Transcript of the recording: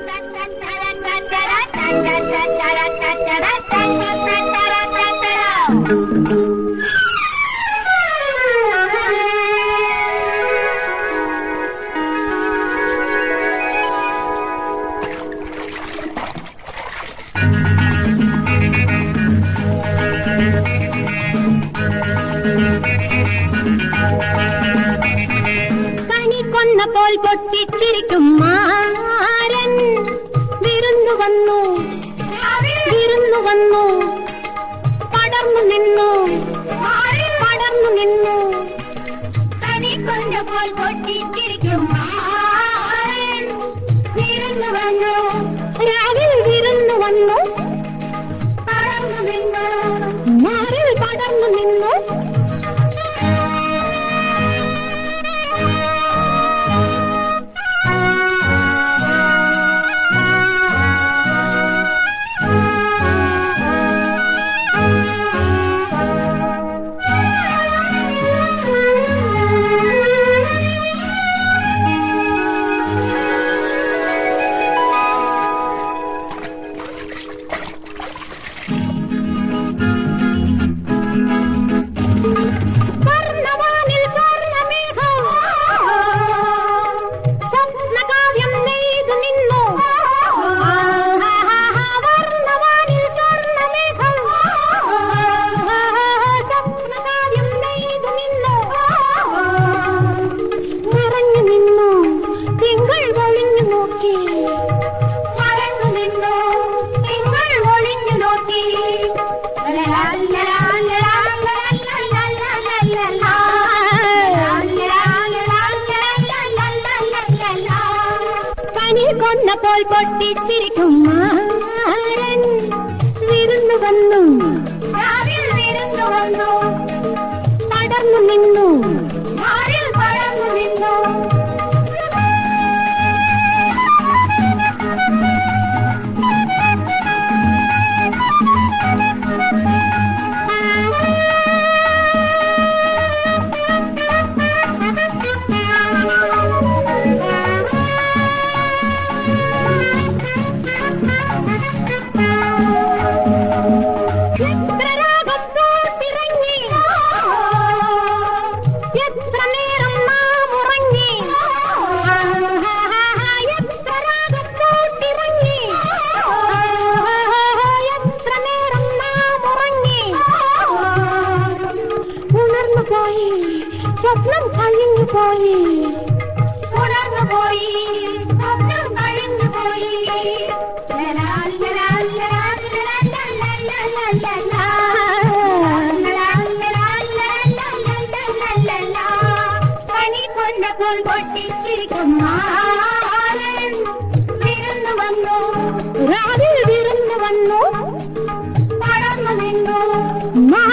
പോൽ പൊട്ടിച്ചിരിക്കും മാരൻ വിരുന്നു വന്നു പടർന്നു നിന്നു കണിക്കൊന്ന പോൽ പൊട്ടിച്ചിരിക്കും മാരൻ വിരുന്നു വന്നു രാവിൽ വിരുന്നു വന്നു പടർന്നു നിന്നു മാറിൽ പടർന്നു നിന്നു കൊന്നപ്പോൾ പൊട്ടിച്ചിരിക്കും മാരൻ വിരുന്നു വന്നു പടർന്നു നിന്നു മാറിൽ പടർന്നു നിന്നു സ്വപ്നം കഴിഞ്ഞു പോയി ഉണർന്നു പോയി സ്വപ്നം കഴിഞ്ഞു പോയി പനി കൊന്നപ്പോൾ പൊട്ടിച്ചിരിക്കും മാരൻ വിരുന്നു വന്നു രാവിൽ വിരുന്നു വന്നു പടർന്നു നിന്നു